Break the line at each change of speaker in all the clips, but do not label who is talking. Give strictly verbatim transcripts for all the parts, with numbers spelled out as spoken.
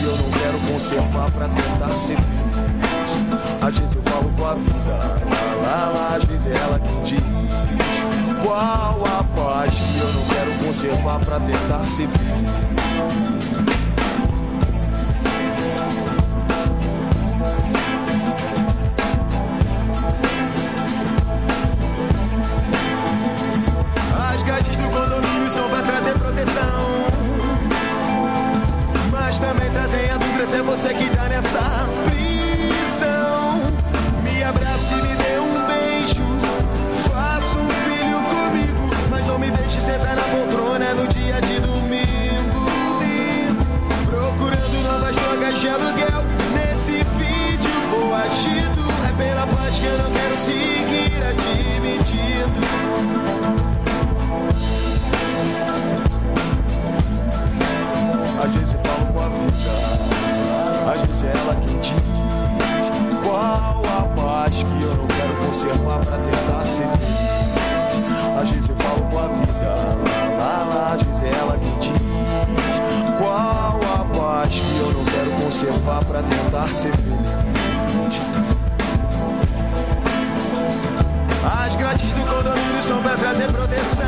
eu não quero conservar pra tentar ser feliz. Às vezes eu falo com a vida, lá, lá, lá, às vezes é ela quem diz qual a paz que eu não quero conservar pra tentar ser feliz. As grades do condomínio são pra trazer proteção, mas também trazem a dúvida se é você que tá nessa prisão. Me abrace e me dê um beijo, faça um filho comigo, mas não me deixe sentar na poltrona no dia de domingo, procurando novas drogas de aluguel nesse vídeo coagido. É pela paz que eu não quero seguir admitindo. Às vezes eu falo com a vida, às vezes é ela quem diz qual a paz que eu não quero conservar pra tentar ser feliz. Às vezes eu falo com a vida, lá, lá, lá, às vezes é ela quem diz qual a paz que eu não quero conservar pra tentar ser feliz. As grades do condomínio são pra trazer proteção,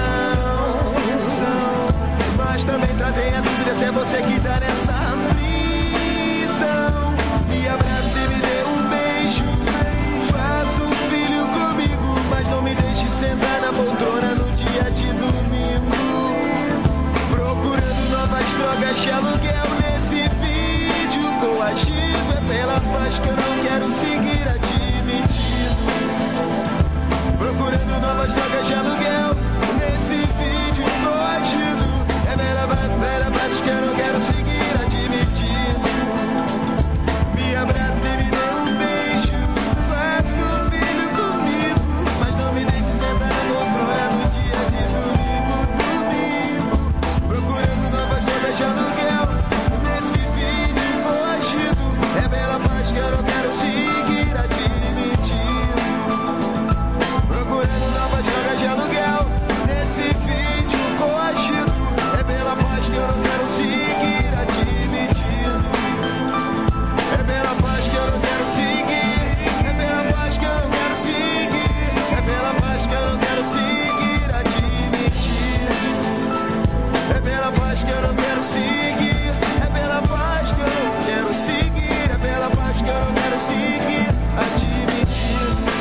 mas também trazem a dúvida se é você que tá nessa prisão. Me abrace e me dê um beijo, faça um filho comigo, mas não me deixe sentar na poltrona no dia de domingo, procurando novas drogas de aluguel nesse vídeo coagido. É pela paz que eu não quero seguir admitindo, procurando novas drogas de aluguel nesse vídeo coagido. É pela pela paz que eu não quero seguir admitindo. Me abrace e me dê um beijo, faça um filho comigo, mas não me deixe sentar na poltrona no dia de domingo, domingo, procurando novas drogas de aluguel nesse vídeo coagido. É pela paz que eu não quero seguir admitindo, procurando novas drogas de aluguel nesse vídeo coagido. É pela paz que eu não quero seguir admitindo, é pela paz que eu não quero seguir, é pela paz que eu não quero seguir, é pela paz que eu não quero seguir admitindo, é pela paz que eu não quero seguir, é pela paz que eu não quero seguir, é pela paz que eu não quero seguir admitindo.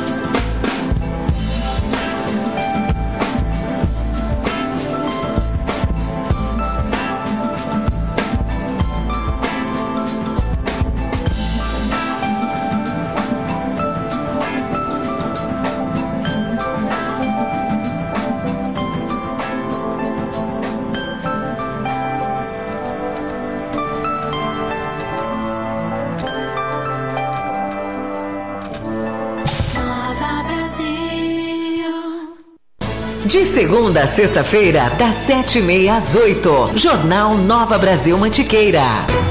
De segunda a sexta-feira, das sete e meia às oito. Jornal Nova Brasil Mantiqueira.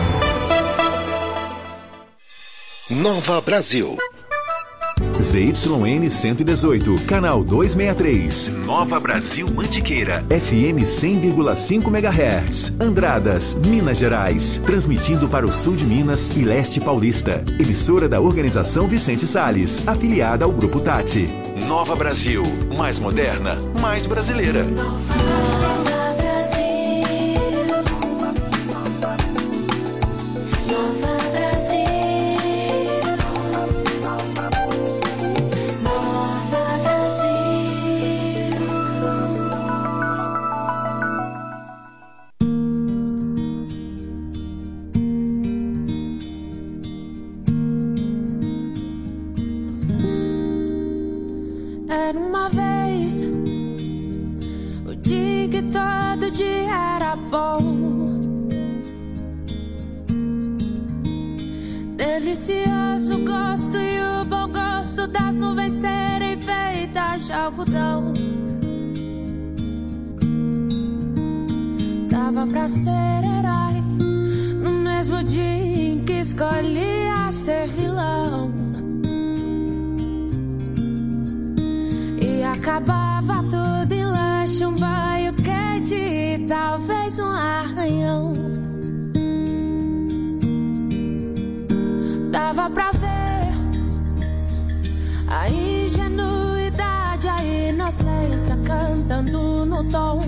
Nova Brasil.
Z Y N cento e dezoito, canal duzentos e sessenta e três. Nova Brasil Mantiqueira. F M cem vírgula cinco megahertz. Andradas, Minas Gerais. Transmitindo para o sul de Minas e leste paulista. Emissora da Organização Vicente Salles, afiliada ao Grupo Tati. Nova Brasil. Mais moderna, mais brasileira.
Era uma vez o dia que todo dia era bom, delicioso gosto e o bom gosto das nuvens serem feitas de algodão. Dava pra ser herói no mesmo dia em que escolhia ser vilão. E acabava tudo em lanche, um banho quente e talvez um arranhão. Dá pra ver a ingenuidade, a inocência cantando no tom.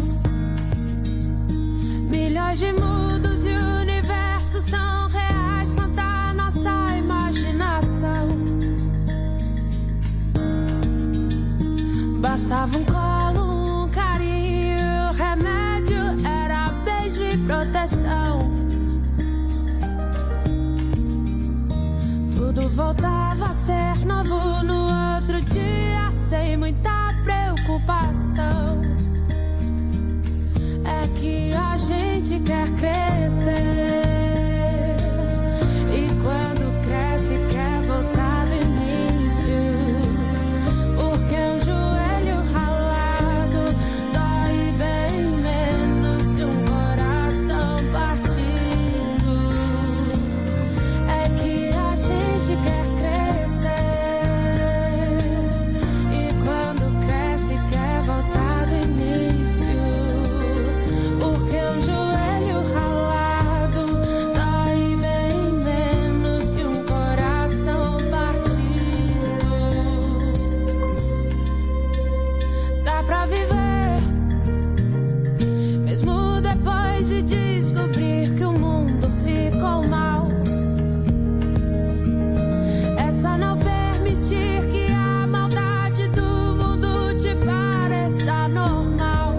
Milhões de mundos e universos tão reais quanto a nossa imaginação. Bastava um colo, um carinho, o remédio era beijo e proteção. Tudo voltava a ser novo no outro dia, sem muita preocupação. É que a gente quer crescer, e quando cresce quer voltar do início, porque um joelho ralado dói bem menos que um coração partido. É que a gente quer crescer, e quando cresce quer voltar do início, porque um joelho ralado dói bem menos que um coração partido. Dá pra viver, mesmo depois de descobrir que o mundo ficou mal. É só não permitir que a maldade do mundo te pareça normal,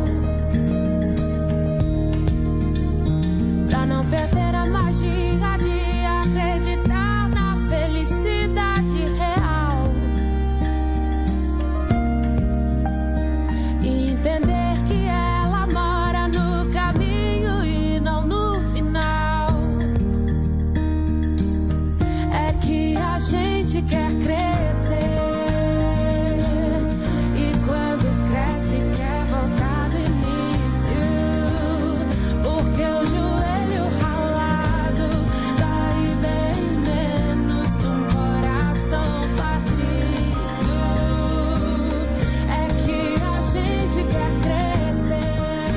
pra não perder a magia de acreditar na felicidade real, e entender que ela mora no caminho e não no final. É que a gente quer crescer, e quando cresce quer voltar do início, porque o joelho ralado dói bem menos que um coração partido. É que a gente quer crescer,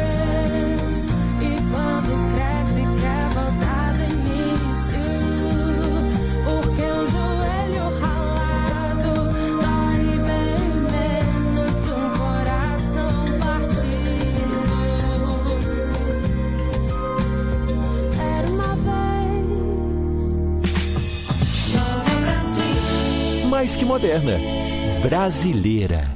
e quando cresce quer voltar do início, porque um joelho ralado dói bem menos que um coração partido. Era uma vez Nova Brasil.
Mais que moderna, brasileira.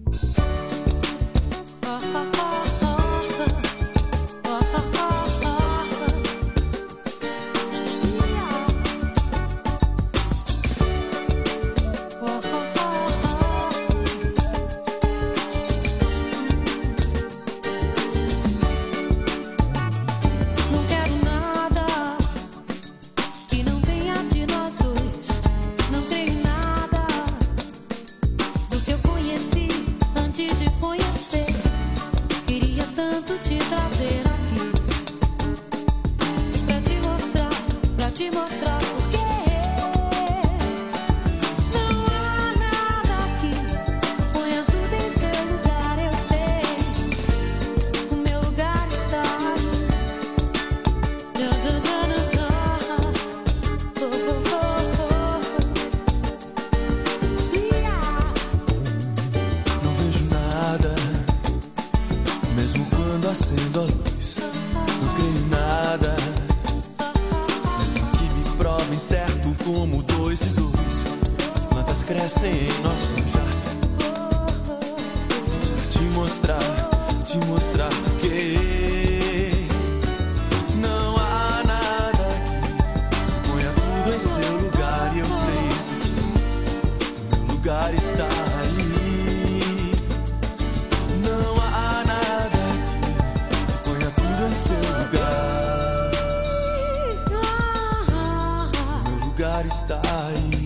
Não quero nada que não venha de nós dois. Não creio em nada do que eu conheci antes de conhecer. Queria tanto te trazer aqui pra te mostrar, pra te mostrar porque não há nada aqui. Ponha tudo em seu lugar, eu sei. O meu lugar está aí. Da, da, da, da, da. Oh, oh, oh, oh. Yeah.
Não vejo nada, mesmo quando acendo a luz. Não creio em nada, mesmo que me provem certo como dois e dois. As plantas crescem em nosso jardim. Pra te mostrar, te mostrar que não há nada aqui. Ponha tudo em seu lugar e eu sei, o meu lugar está aí. Não há nada aqui. Ponha tudo em seu lugar. O meu lugar está aí.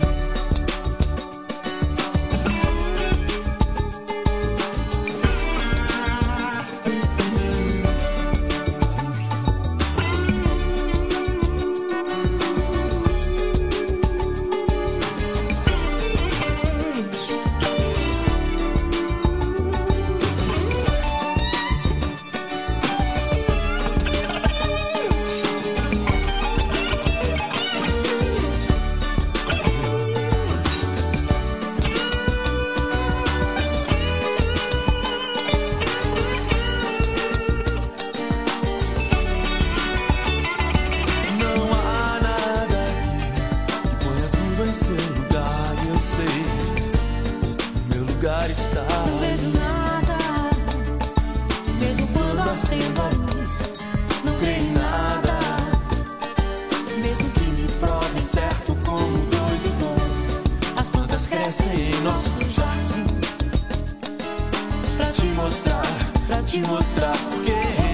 te mostrar porque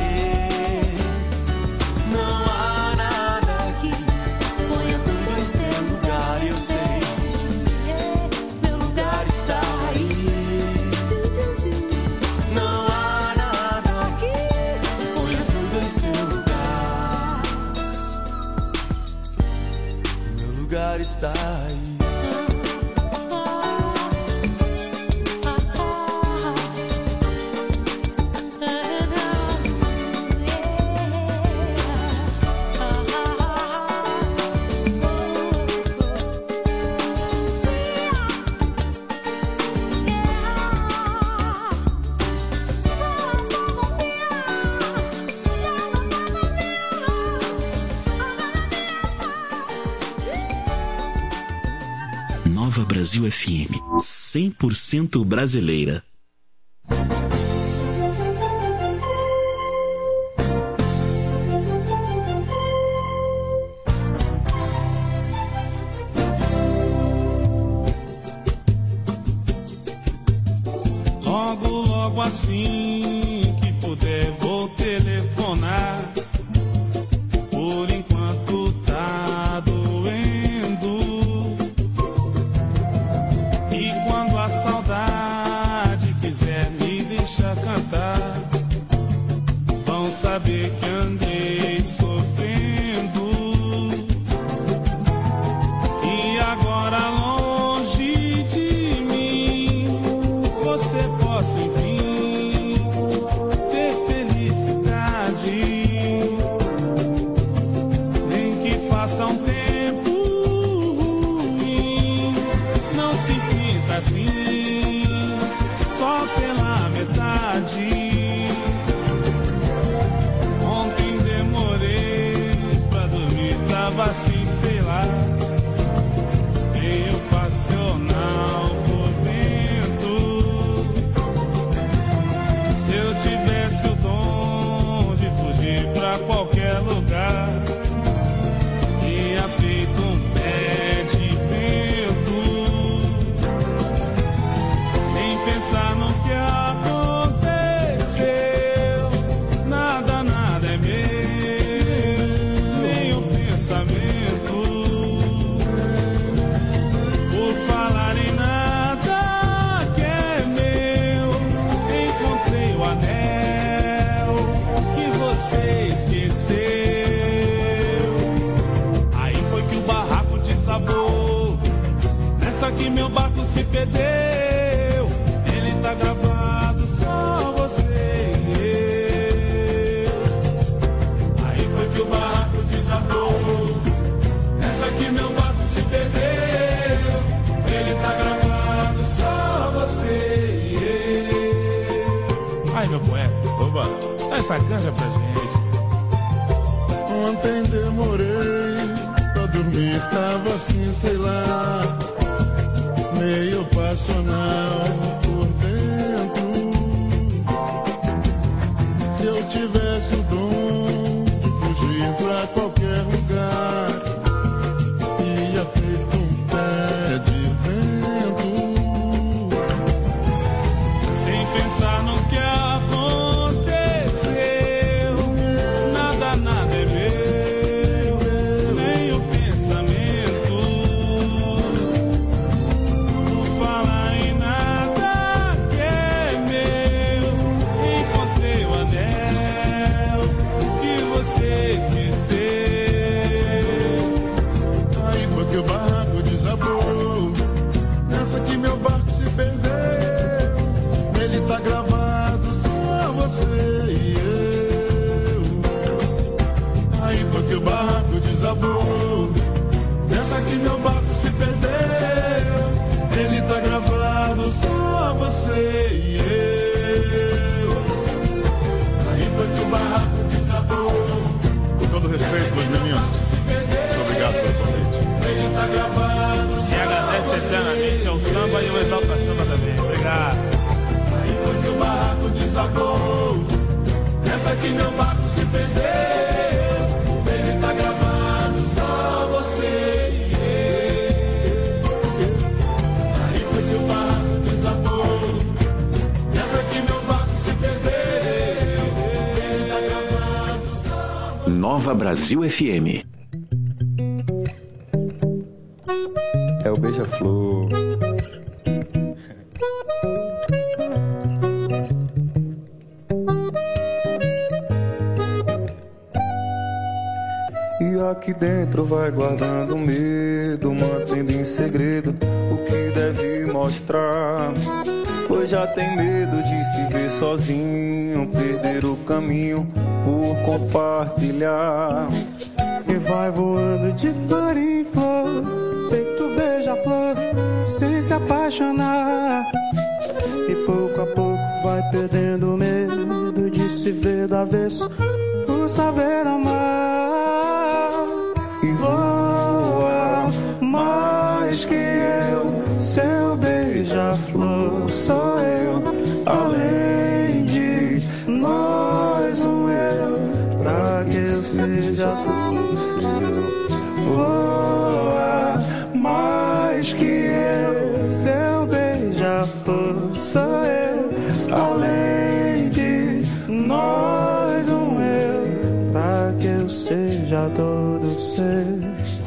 não há nada aqui. Ponha tudo em seu lugar, eu sei. Meu lugar está aí. Não há nada aqui. Ponha tudo em seu lugar. Meu lugar está aí.
Nova Brasil F M, cem por cento brasileira.
Logo, logo assim que puder vou telefonar. Por enquanto tá doendo. E quando a saudade quiser me deixar cantar, vão saber que andei sofrendo. E agora longe de mim, você possa enfim ter felicidade. Nem que faça um tempo ruim, não se sinta assim, só pela metade. Ontem demorei pra dormir, tava assim, sei lá, meio passional por dentro. Se eu tivesse o dom de fugir pra qualquer lugar, tinha feito um pé de vento, sem pensar no que aconteceu. Nada, nada é meu, nem o pensamento. Por falar em nada que é meu, encontrei o anel que você esqueceu. Aí foi que o barraco desabou, nessa que meu barco se perdeu. Ele tá gravado, só você e eu. Aí foi que o barraco desabou, nessa que meu barco se perdeu. Ele tá gravado, só você e eu. Ai, meu poeta, oba, dá essa canja pra gente.
Ontem demorei pra dormir, tava assim, sei lá, meio passional por dentro. Se eu tivesse o dom de fugir pra qualquer lugar, ia feito um pé de vento,
Sem pensar no que aconteceu. Nada, nada é meu, nem o pensamento. Por falar em nada que é meu, encontrei o anel que você esqueceu.
aí foi que o barco desabou, nessa que meu barco se perdeu. Nele tá gravado só você e eu. Aí foi que o barco desabou, nessa que meu barco se perdeu. Nele tá gravado só você e eu. Aí foi que o barco desabou. Com todo respeito, meus meninos, muito obrigado pelo convite. Ele tá gravado
E agradece eternamente ao samba e ao Exalta Samba também. Obrigado.
Aí foi que o barco desabou, nessa que meu barco se perdeu. Ele tá gravado só
Nova Brasil F M.
É o Beija-Flor. E aqui dentro vai guardando medo, mantendo em segredo o que deve mostrar. Pois já tem medo de se ver sozinho, perder o caminho por compartilhar.
E vai voando de flor em flor, feito beija-flor, sem se apaixonar. E pouco a pouco vai perdendo o medo de se ver do avesso, por saber amar.
E voa mais que eu, seu beija-flor sou eu, além de nós um eu, pra que eu seja tudo seu. Voa mais que eu, seu beija-flor sou eu, além de nós um eu, pra que eu seja todo seu.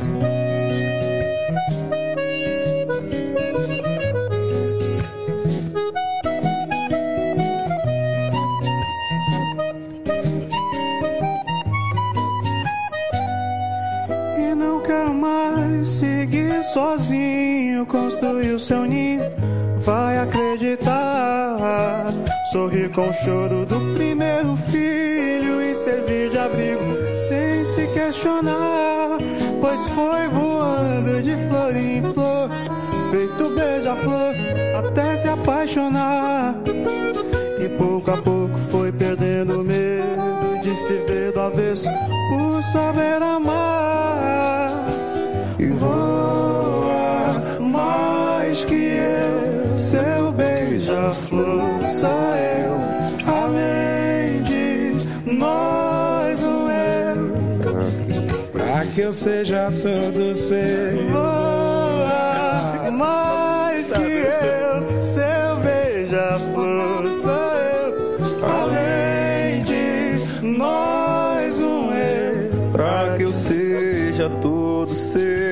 Sozinho construiu seu ninho, vai acreditar. Sorrir com o choro do primeiro filho e servir de abrigo sem se questionar. Pois foi voando de flor em flor, feito beija-flor, até se apaixonar. E pouco a pouco foi perdendo o medo de se ver do avesso, por saber amar.
E voa mais que eu, seu beija-flor sou eu, além de nós um eu, pra que eu seja todo seu.
Voa mais que eu, seu beija-flor sou eu,
além de nós um eu, pra que eu seja todo seu.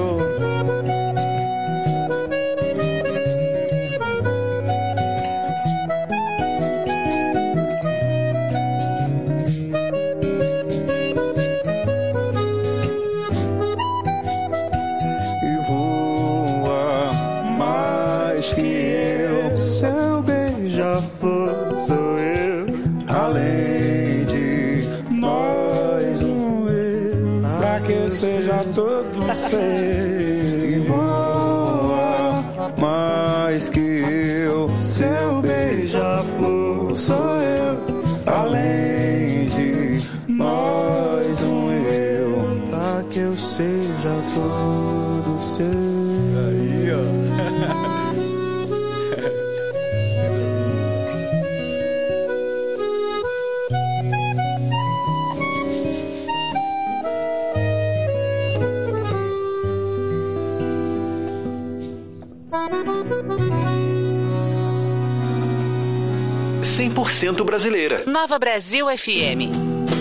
Todo
sei, voa mais que eu, seu beija-flor sou eu, além de nós um eu, pra que eu seja todo seu. Aí, ó.
cem por cento brasileira.
Nova Brasil F M.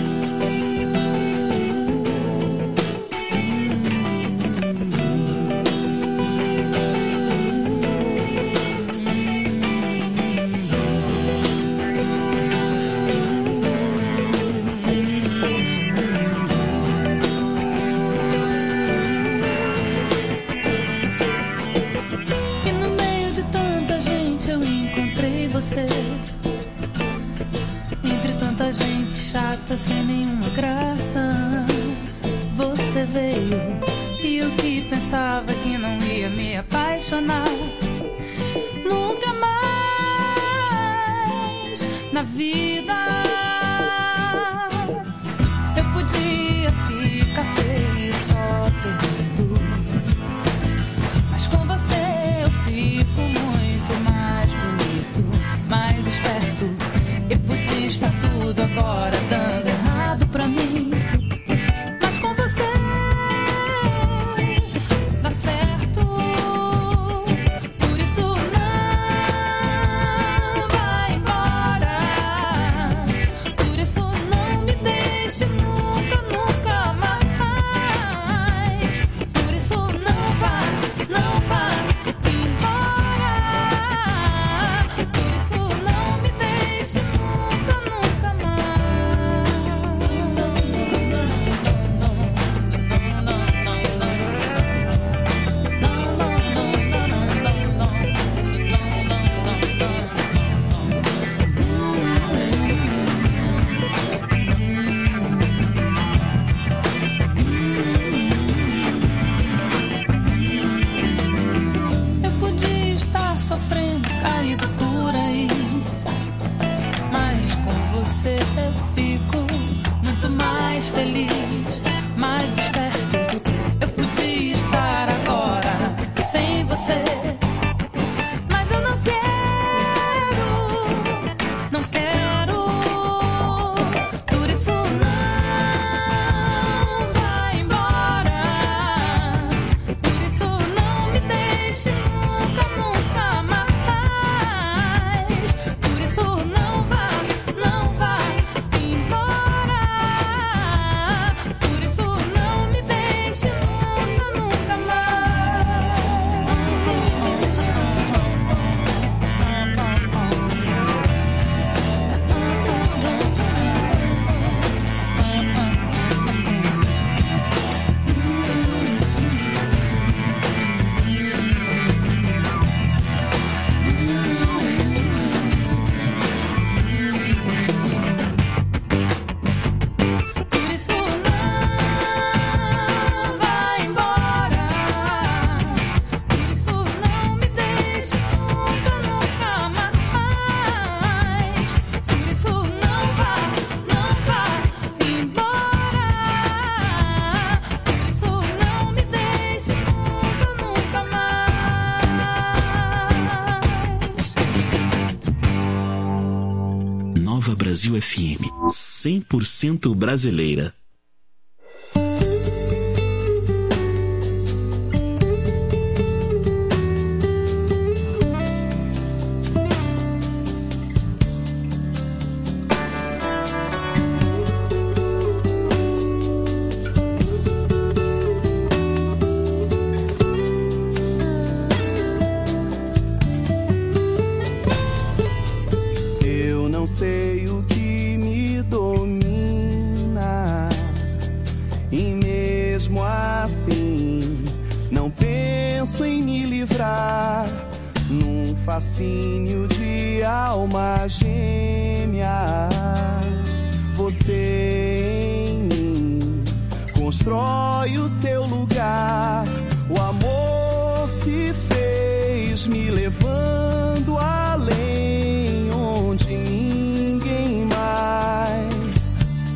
E no meio de tanta gente eu encontrei você. Entre tanta gente chata sem nenhuma graça, você veio. E o que pensava que não ia me apaixonar, nunca mais na vida. Eu podia ficar feio só perdido, mas com você eu fico muito mais bonito, mais esperto. Eu podia estar tudo agora dando errado pra mim, mas com você dá certo. Por isso não vai embora, por isso não me deixe nunca, nunca.
Brasil F M, cem por cento brasileira.
Sei o que me domina, e mesmo assim não penso em me livrar. Num fascínio de alma gêmea, você em mim constrói o seu lugar. O amor se fez me levando além, onde ninguém mais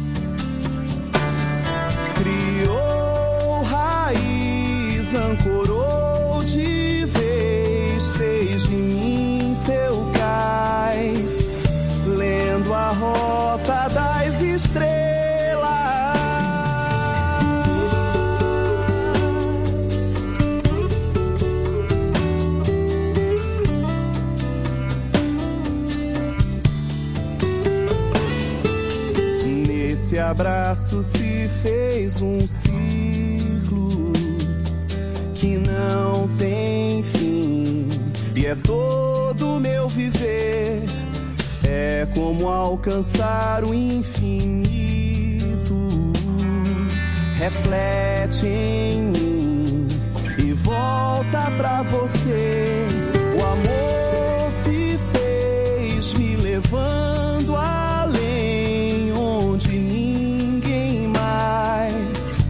criou raiz, ancorou de vez, fez de mim seu cais, lendo a rota das estrelas. Esse abraço se fez um ciclo que não tem fim, e é todo meu viver. É como alcançar o infinito, reflete em mim e volta pra você. O amor se fez me levando além, onde ninguém mais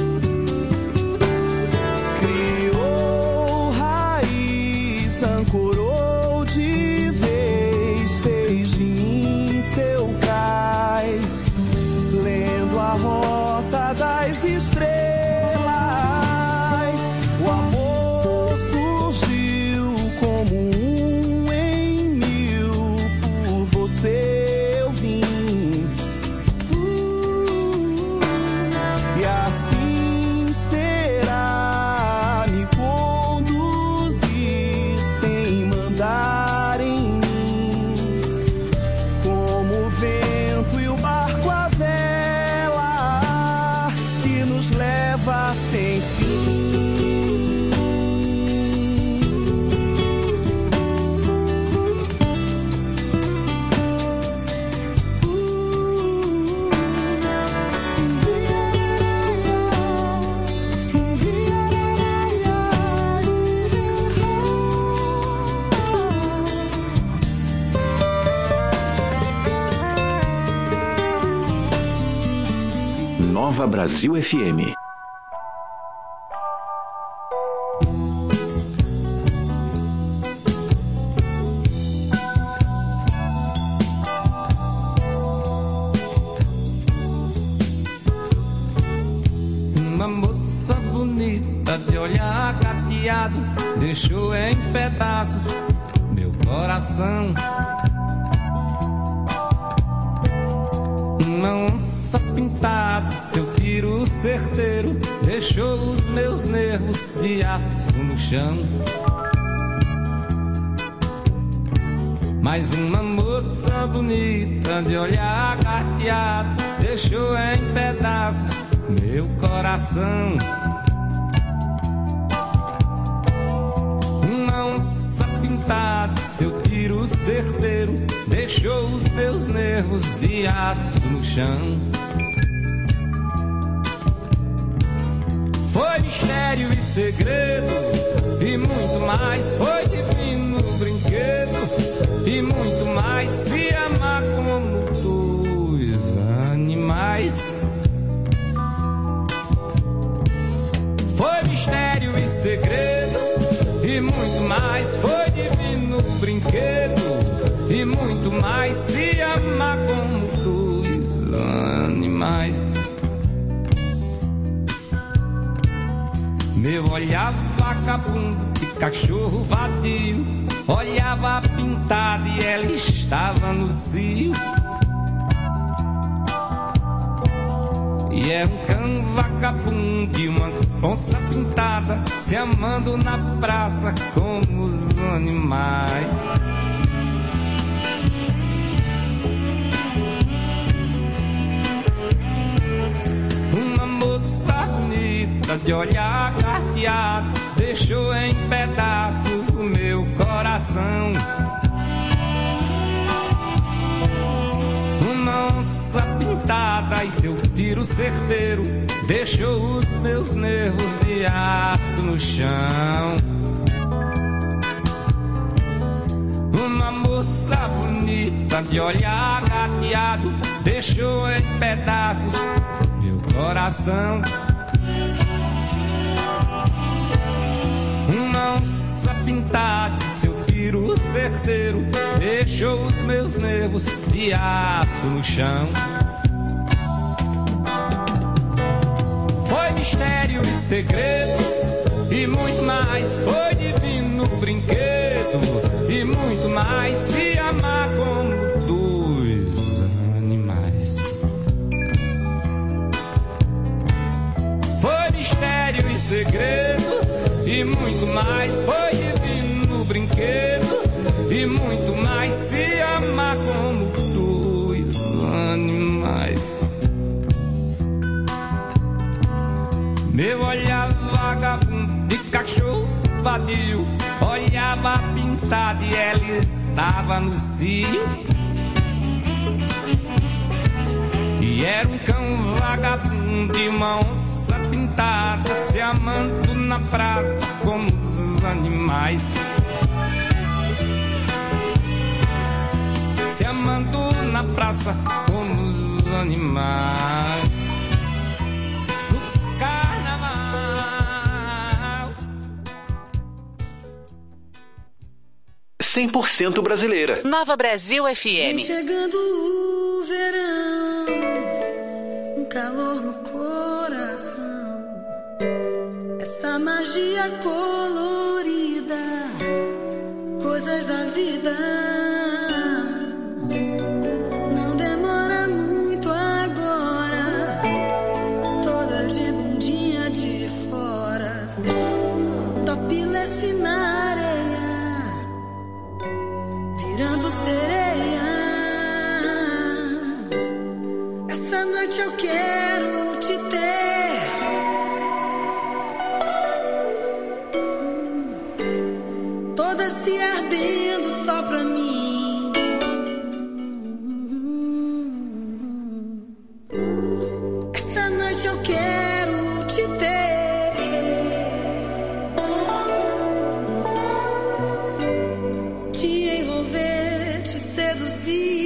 criou raiz, ancorou de vez, fez de mim seu cais, lendo a rota das estrelas. O amor surgiu como um em mil, por você eu vim, uh, e assim será me conduzir sem mandar em mim, como o vento e o barco a vela que nos leva sem fim.
Nova Brasil F M.
Uma moça bonita de olhar gateado deixou em pedaços meu coração. Uma onça pintada, seu tiro certeiro deixou os meus nervos de aço no chão. Mais uma moça bonita de olhar gateado deixou em pedaços meu coração. Uma onça pintada, seu tiro certeiro deixou os meus nervos de aço no chão. Foi mistério e segredo e muito mais, foi divino brinquedo e muito mais, se amar como dois animais. Foi mistério e segredo e muito mais, foi divino brinquedo e muito mais, se amar como dois animais. Meu olhar vagabundo de cachorro vadio olhava pintado e ela estava no cio. E era um cão vagabundo e uma onça pintada, se amando na praça como os animais. Uma moça bonita de olhar carteado deixou em pedaços o meu coração. Uma onça pintada e seu tiro certeiro deixou os meus nervos de aço no chão. Uma moça bonita de olhar gateado deixou em pedaços meu coração. Uma onça pintada e seu tiro certeiro deixou os meus nervos de aço no chão. Foi mistério e segredo e muito mais, foi divino brinquedo e muito mais, se amar como dois animais. Foi mistério e segredo e muito mais, foi divino brinquedo e muito mais, se amar como dois animais. Meu olhar vagabundo de cachorro vadio olhava pintado e ela estava no cio. E era um cão vagabundo e uma onça pintada se amando na praça como os animais. Se amando na praça como os animais. No carnaval.
cem por cento brasileira.
Nova Brasil F M.
Vem chegando o verão, um calor no coração, essa magia colorida, coisas da vida. Não demora muito agora, toda de bundinha de fora, topless na areia, virando sereia. Essa noite eu quero te ter, toda se ardendo só pra mim. Essa noite eu quero te ter, te envolver, te seduzir.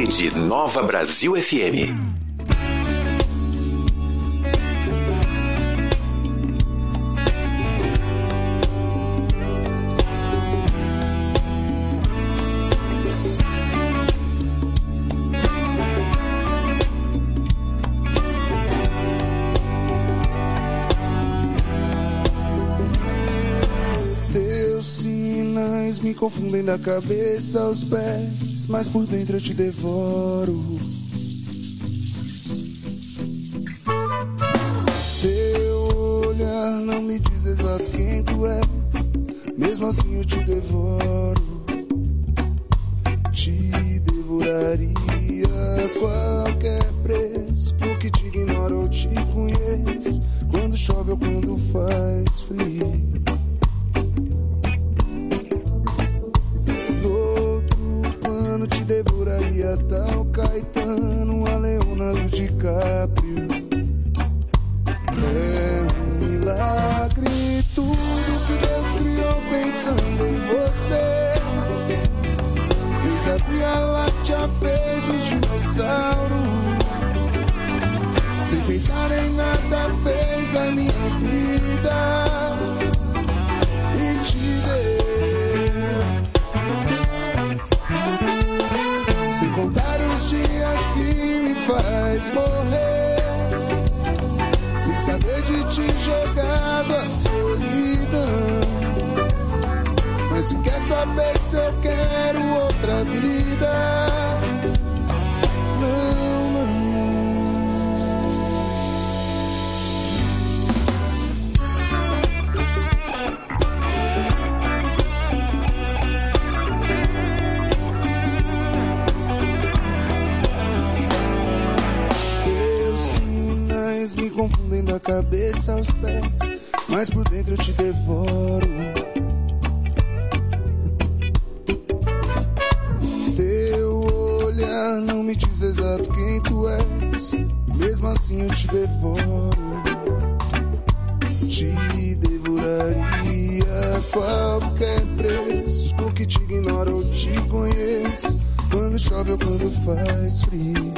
Rede Nova Brasil F M.
Me confundem da cabeça aos pés, mas por dentro eu te devoro. Teu olhar não me diz exato quem tu és, mesmo assim eu te devoro. Te devoraria a qualquer preço, porque te ignoro ou te conheço, quando chove ou quando faz frio. Te devoraria tal Caetano, a Leonardo DiCaprio. É um milagre tudo que Deus criou pensando em você. Fez a Via Láctea, fez os dinossauros. Sem pensar em nada fez a minha vida e te deu. Sem contar os dias que me faz morrer, sem saber de ti jogado a solidão. Mas se quer saber se eu quero outra vida, não, não. Me confundem da cabeça aos pés, mas por dentro eu te devoro. Teu olhar não me diz exato quem tu és, mesmo assim eu te devoro. Te devoraria a qualquer preço, porque te ignoro ou te conheço, quando chove ou quando faz frio.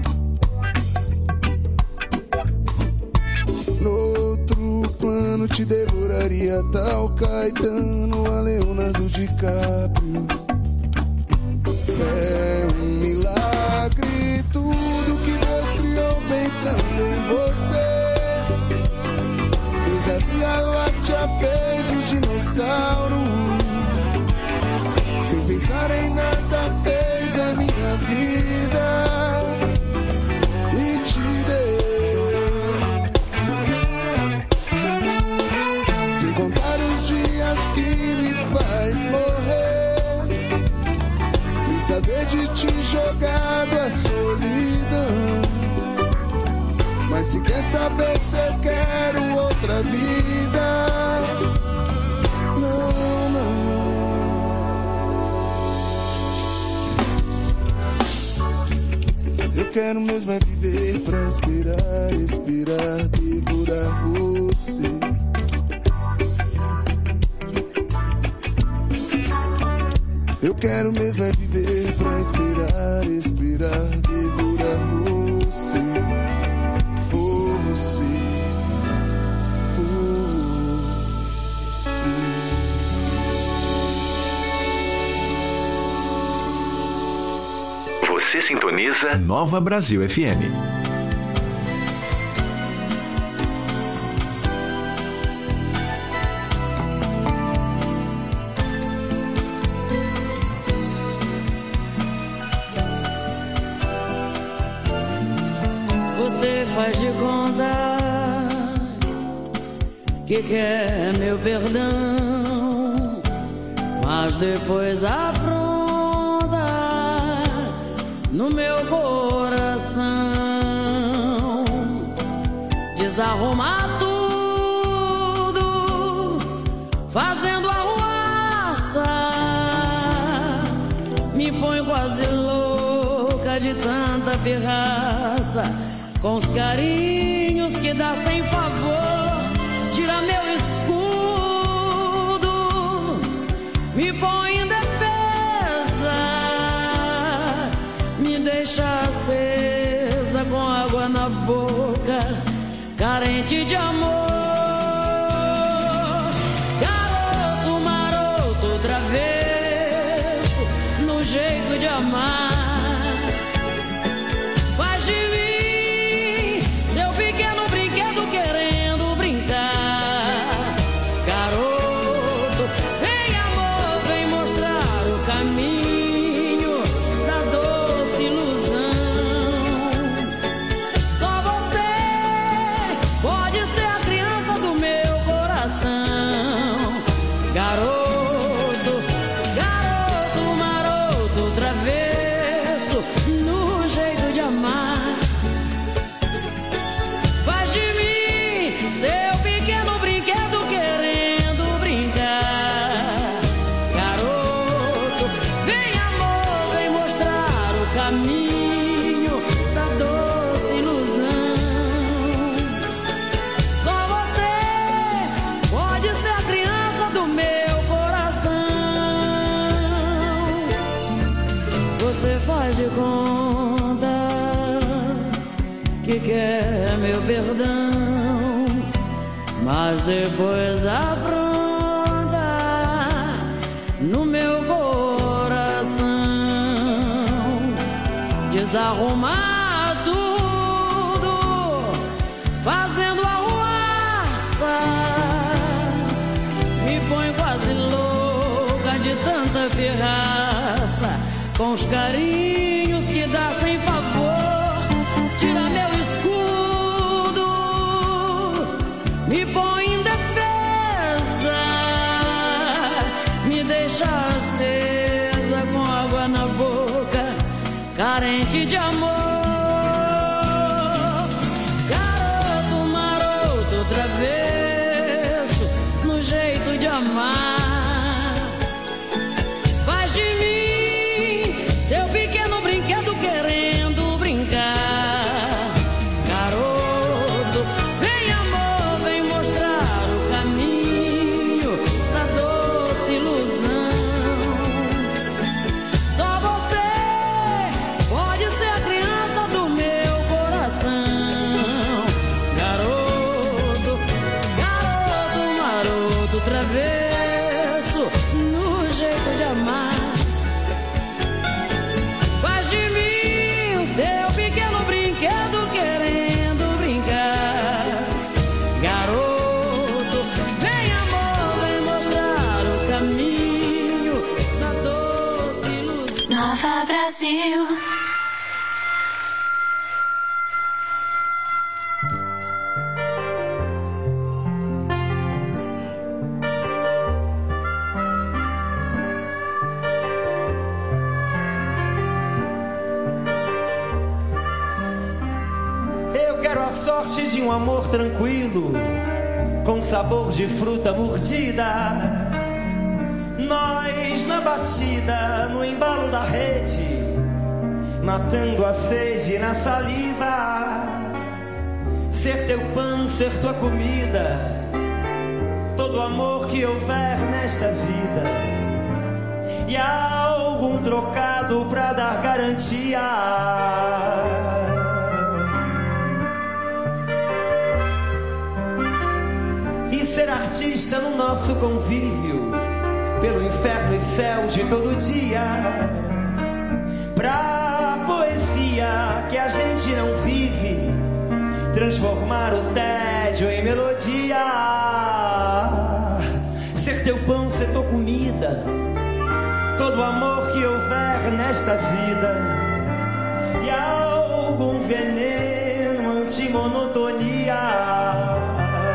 No outro plano te devoraria tal Caetano, a Leonardo DiCaprio. É um milagre tudo que Deus criou pensando em você. Fez a Via Láctea, fez os dinossauros. Sem pensar em nada fez a minha vida e te deu. Sem contar os dias que me faz morrer, sem saber de ti jogado a solidão. Mas se quer saber se eu quero outra vida, não, não. Eu quero mesmo é viver pra esperar, esperar, devorar você. Eu quero mesmo é viver pra esperar, esperar, devorar você, você,
você. Você sintoniza
Nova Brasil F M.
Faz de conta que quer meu perdão, mas depois apronta no meu coração, desarrumar tudo, fazendo arruaça, me põe quase louca de tanta pirraça. Com os carinhos que dá sem favor, tira meu escudo, me põe em defesa, me deixa
deixa acesa com água na boca, carente de amor. Garoto maroto, travesso, no jeito de amar. Faz de mim seu pequeno brinquedo querendo brincar. Garoto, vem amor, vem mostrar o caminho da doce ilusão. Só você pode ser a criança do meu coração. Garoto, garoto maroto, travesso, no jeito de amar. Faz de mim seu pequeno brinquedo querendo brincar. Garoto, vem amor, vem mostrar o caminho da doce ilusão. Só você pode ser a criança do meu coração. Você faz de conta que quer meu perdão, mas depois apronta no meu coração. Desarrumar tudo, fazendo arruaça, me põe quase louca de tanta pirraça, com os carinhos que dá sem favor. Tira meu escudo, me põe em defesa, me deixa acesa com água na boca, carente de amor. Garoto maroto, travesso, no jeito de amar. Faz de mim seu pequeno brinquedo querendo brincar. Garoto, vem amor, vem mostrar o caminho da doce ilusão. Só você pode ser a criança do meu coração. Garoto, garoto maroto, travesso, no jeito de amar. Faz de mim seu pequeno brinquedo querendo brincar. Garoto, vem amor, vem mostrar o caminho da doce ilusão.
Nova Brasil.
Eu quero a sorte de um amor tranquilo, com sabor de fruta mordida. Nós na batida, no embalo da rede, matando a sede na saliva. Ser teu pão, ser tua comida, todo amor que houver nesta vida. E algum trocado pra dar garantia. E ser artista no nosso convívio, pelo inferno e céu de todo dia. Pra poesia que a gente não vive, transformar o tédio em melodia. Ser teu pão, ser tua comida, todo amor que houver nesta vida. E algum veneno anti-monotonia.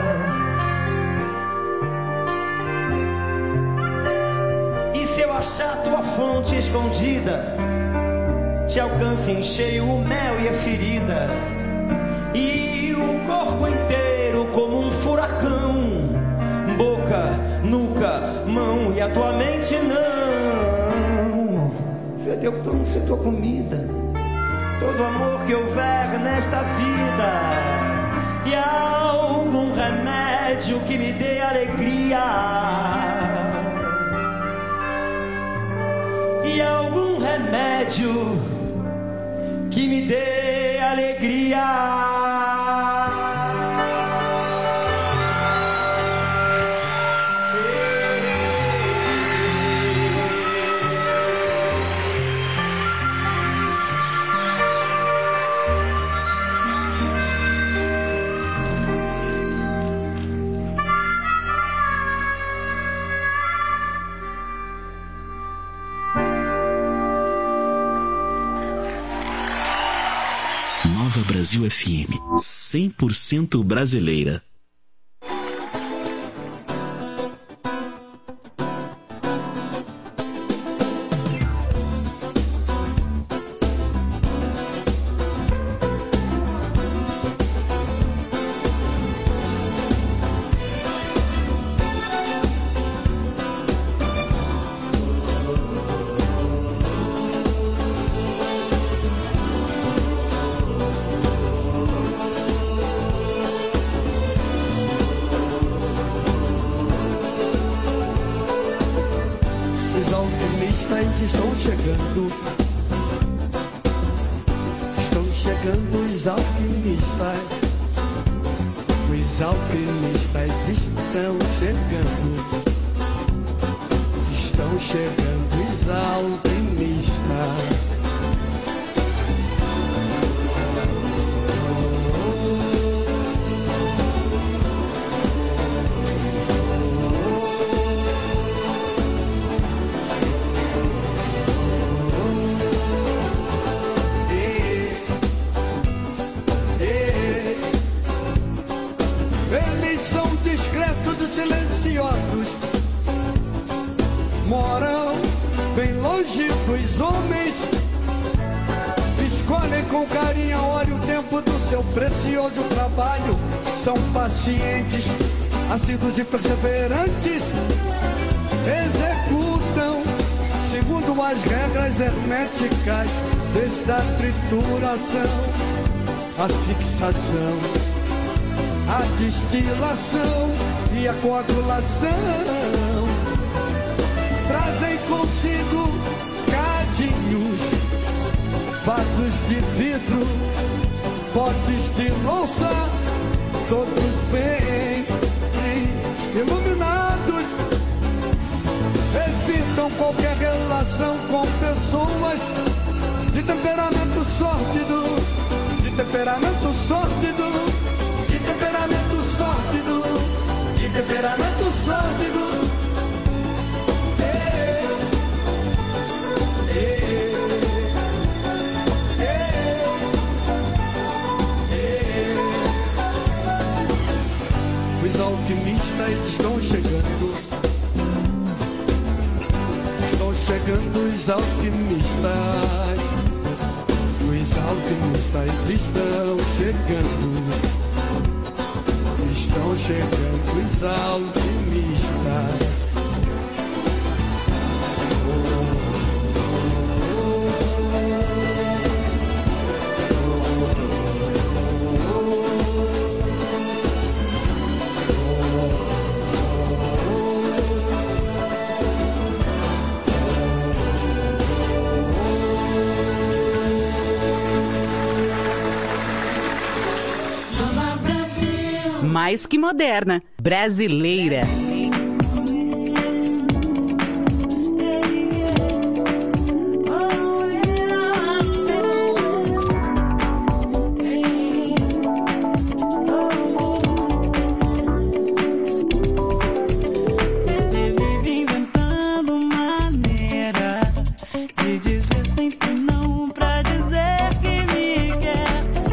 Achar tua fonte escondida, te alcance em cheio o mel e a ferida, e o corpo inteiro como um furacão, boca, nuca, mão e a tua mente não. Ser teu pão, ser tua comida, todo amor que houver nesta vida, e algum remédio que me dê alegria. E algum remédio que me dê alegria.
Nova Brasil F M, cem por cento brasileira.
Assíduos e perseverantes executam segundo as regras herméticas, desde a trituração, a fixação, a destilação e a coagulação. Trazem consigo cadinhos, vasos de vidro, potes de louça, todos bem iluminados, evitam qualquer relação com pessoas de temperamento sórdido, de temperamento sórdido, de temperamento sórdido, de temperamento sórdido. Ei, ei, os alquimistas estão chegando, estão chegando os alquimistas, os alquimistas estão chegando, estão chegando os alquimistas.
Mais que moderna, brasileira.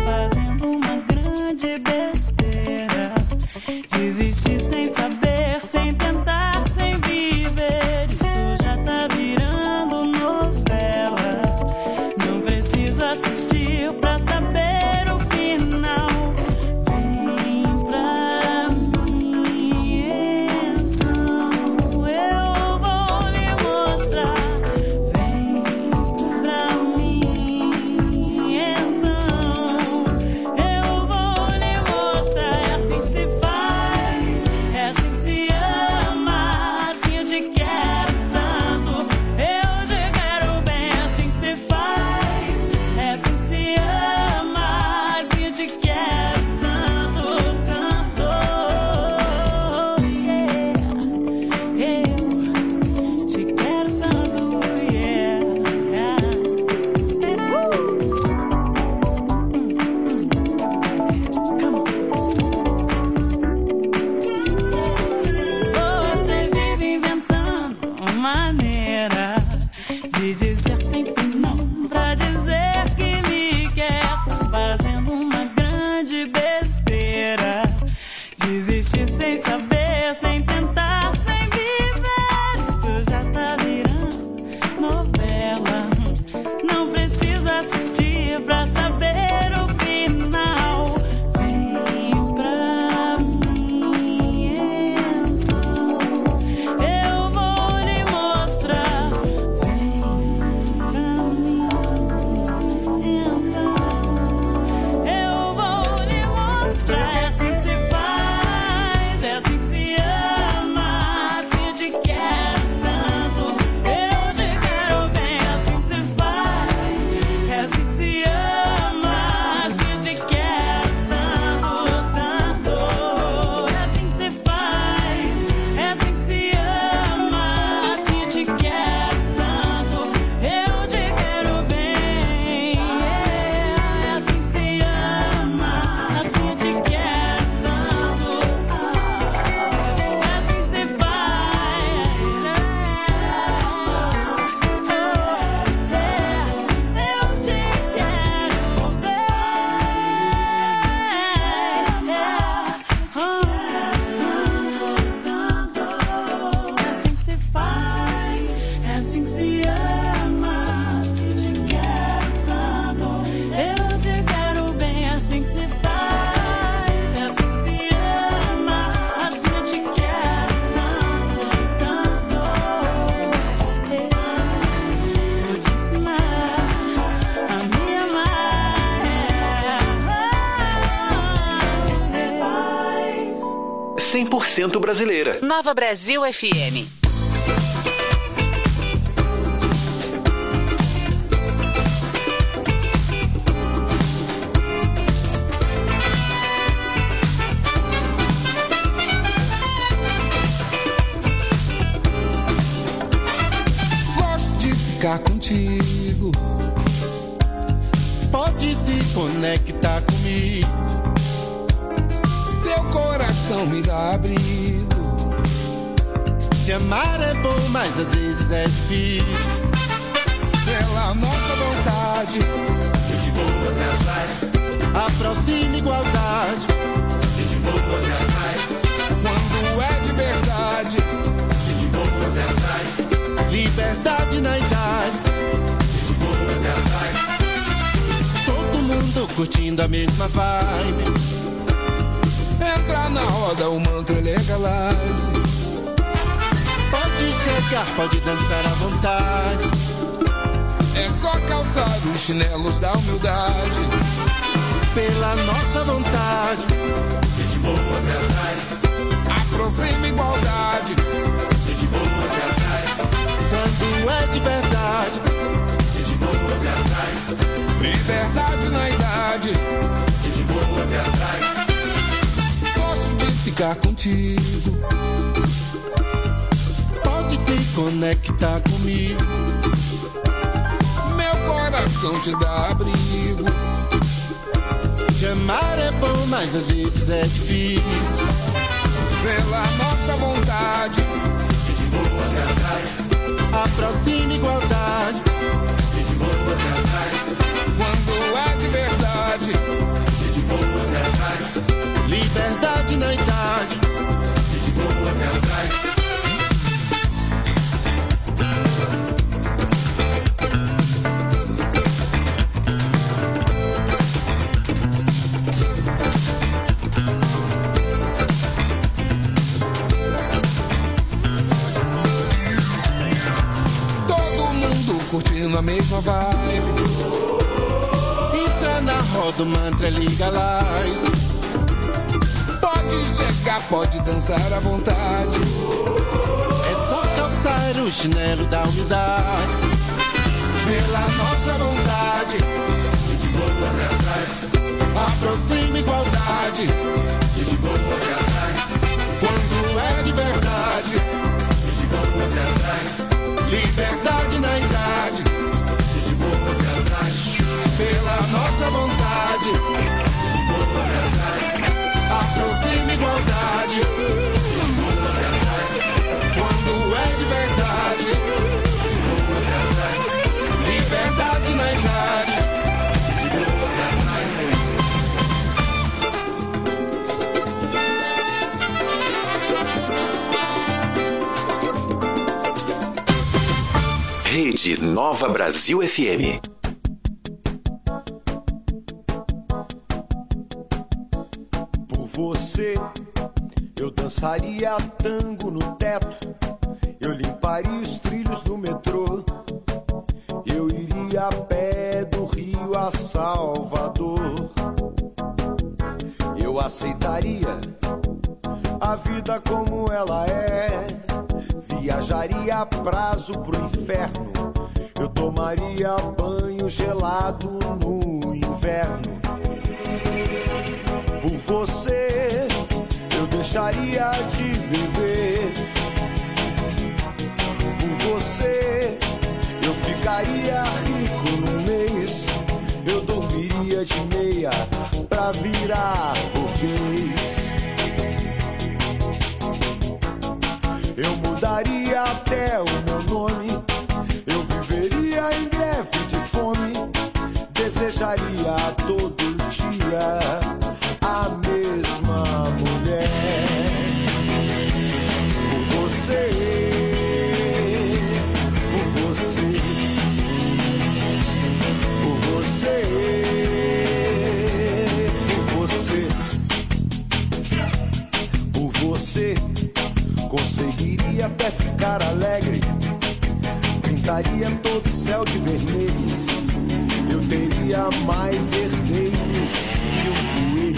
Desistir sem saber
assistir pra saber o final. Vem pra mim, então eu vou lhe mostrar. Vem pra mim, então eu vou lhe mostrar. É assim que se faz, é assim que se ama. Se eu te quero tanto, eu te quero bem. É assim que se faz, é assim que se ama. Se eu te quero tanto, tanto. É assim que se faz, é assim que se ama. Se eu te quero tanto, eu te quero bem. É assim que se ama. Assim eu te quero tanto. É assim que se faz. Eu te quero. É assim que se faz. É assim que se ama. Se eu te quero tanto, eu te quero bem. É assim que se faz. É assim que se ama. Assim eu te quero tanto, tanto. Eu te ensinar a me amar. Assim que se faz.
cem por cento brasileira.
Nova Brasil F M.
Gosto de ficar contigo. Pode se conectar comigo. Teu coração me dá abrigo. Te amar é bom, mas às vezes é difícil. Pela nossa vontade, de boa você atrai. Aproxima igualdade, de boa você atrai. Quando é de verdade, de boa você atrai. Liberdade na idade, de boa você atrai. Todo mundo curtindo a mesma vibe. Entra na roda, o mantra legalize. Pode chegar, pode dançar à vontade. É só calçar os chinelos da humildade. Pela nossa vontade, de boa você atrai. Aproxima igualdade, de boa você atrai. Quando é de verdade, de boa você atrai. Liberdade na idade, de boa você atrai. Gosto de ficar contigo. Pode se conectar comigo. Meu coração te dá abrigo. Te amar é bom, mas às vezes é difícil. Pela nossa vontade, de boa você atrai. Aproxima igualdade, de boa você atrai. Quando é de verdade, de boa você atrai. Liberdade na idade, de boa você atrai. Curtindo a mesma vibe. Entra na roda, o mantra legalize. Pode chegar, pode dançar à vontade. É só calçar o chinelo da humildade. Pela nossa vontade, de boa você atrai. Aproxima igualdade, de boa você atrai. Quando é de verdade, de boa você atrai. Liberdade na idade, de boa você atrai. Pela nossa vontade, de boa você atrai. Aproxima igualdade, de boa você atrai. Quando é de verdade, de boa você atrai. Liberdade na idade, de boa você atrai.
Rede Nova Brasil F M.
você, eu dançaria tango no teto, eu limparia os trilhos do metrô, eu iria a pé do Rio a Salvador. Eu aceitaria a vida como ela é, viajaria a prazo pro inferno, eu tomaria banho gelado no inverno. Por você, eu deixaria de beber. Por você, eu ficaria rico no mês. Eu dormiria de meia pra virar burguês. Eu mudaria até o meu nome. Eu viveria em greve de fome. Desejaria todo dia a mesma mulher. Por você, por você, por você, por você, por você, conseguiria até ficar alegre, pintaria todo o céu de vermelho. Eu teria mais herdeiros que um coelho.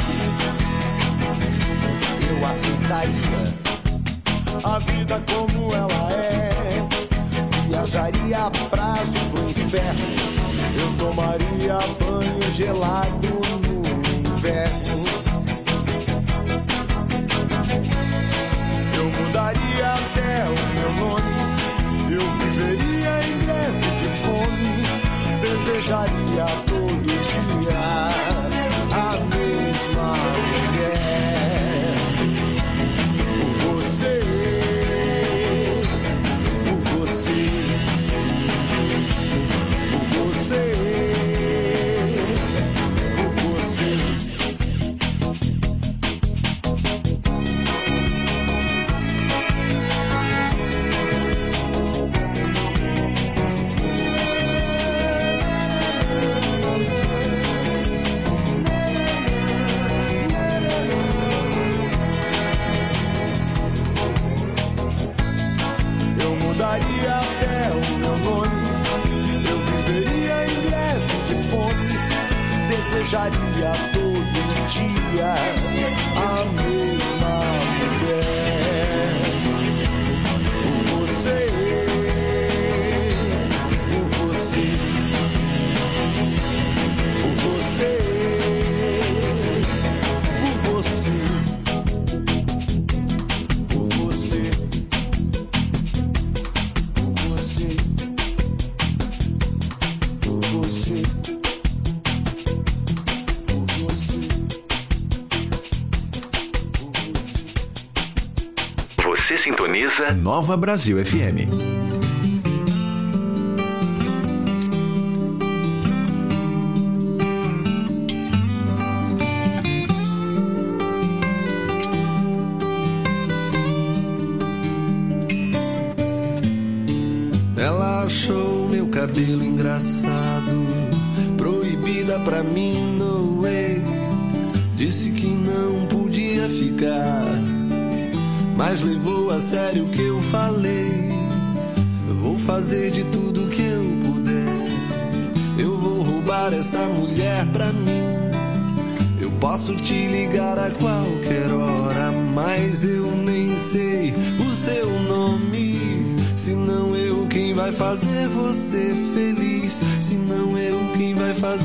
Eu aceitaria a vida como ela é, viajaria a prazo pro inferno, eu tomaria banho gelado no inverno. Eu mudaria até o meu nome, eu viveria em greve de fome, desejaria todo dia a mesma mulher. Por você, por você, por você, por você. Mudaria até o meu nome, eu viveria em greve de fome, desejaria todo dia a mesma mulher. Por você, por você, por você, por você, por você.
Você sintoniza
Nova Brasil F M.
Ela achou meu cabelo engraçado, proibida pra mim, no way. Disse que não podia ficar, mas levou a sério o que eu falei. Eu vou fazer de tudo que eu puder, eu vou roubar essa mulher pra mim. Eu posso te ligar a qualquer hora, mas eu nem sei o seu nome. Se não eu quem vai fazer você feliz, se não eu quem vai fazer